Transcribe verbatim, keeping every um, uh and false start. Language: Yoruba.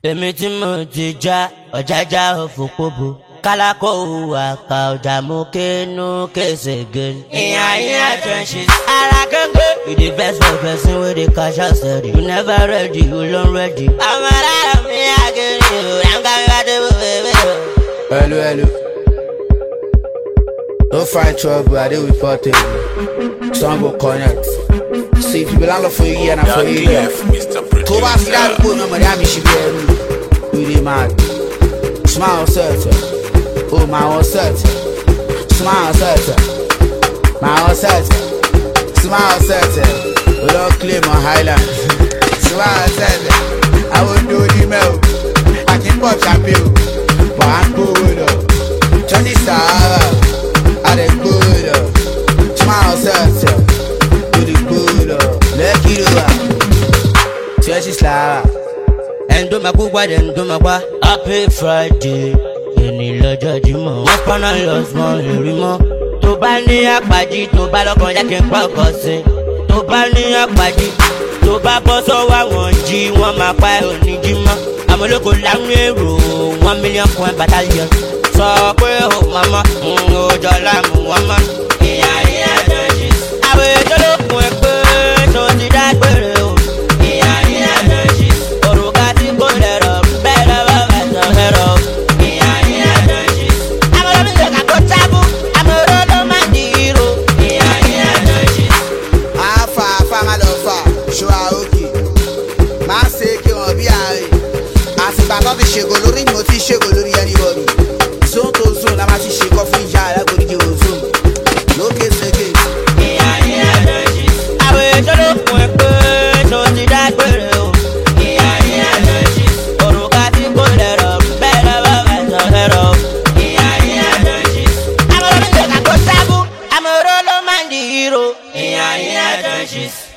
Èmi tí mo ti já ọ̀jájá òfòpóbò kálákó àkà ọjà mú kínú kése gẹ̀ẹ́nì. Ìyá ìyá trenches. Ara gẹ́gẹ́. You dey vex for person wey dey cash out steady. You never ready, you don ready. Ọmọ alára mi àgẹ̀rẹ̀ o, yàǹkà mi bá dé bò bèbè o. Hello, hello. Don't find trouble, I dey report it. Some go connect. See if you belong for you and for you. Tó bá sí àdúgbò náà mọ̀dá mi ṣì bí ẹrú. We dey mad. Smile certain. Oh, my own certain. Smile certain. My own certain. Smile certain. We don't claim on Highland. Smile certain. I will do the milk. I can pop champagne. But I'm good up. Johnny Star. I dey good up. Smile certain. Do the good up. Let it over. Church is like. Endo makubwa endo makwa. Happy Friday. Èní lọ́jọ́ Jímọ̀. Wọ́n pọ́nà lọ sùn lórí mọ́. Tó bá ní àpàjì tó bá lọ́kàn jẹ́ kí n pọ̀ kọ́ sí. Tó bá ní àpàjì tó bá bọ́ sọ́wọ́ àwọn jí wọ́n máa pa ẹ̀ òní jí mọ́. Àmọ́ olóko láwọn èrò one million point battalion. Sọ pé ó màmá òjò láàmú wọn mọ́. Ìyá ìyá dọ́jì. Àwọn ètò olókùn ẹ̀ pé tó ti dágbére o. Ìyá ìyá dọ́jì. Òrùka tí kò lẹ̀rọ̀ bẹ́ẹ̀ lọ́wọ́ bàtàn lẹ́rọ̀. Àtìgbà ti ṣègò lórí mo ti ṣègò lórí anybody. Zone to zone la ma ti ṣe kọ́ fún ìjà alágbòdìjì ozone. Lókè sékè. Ìyá ìyá dọ́jì. Àwọn ètò olókùn ẹ̀ pé tó ti dágbére o. Ìyá ìyá dọ́jì. Òrùka tí kò lẹ̀rọ̀ bẹ́ẹ̀ lọ́wọ́ bàtàn lẹ́rọ̀. Ìyá ìyá dọ́jì. Àwọn olórí ìjọba kò sábú. Àmọ́ oró ló máa ń di hero. Ìyá ìyá dọ́jì.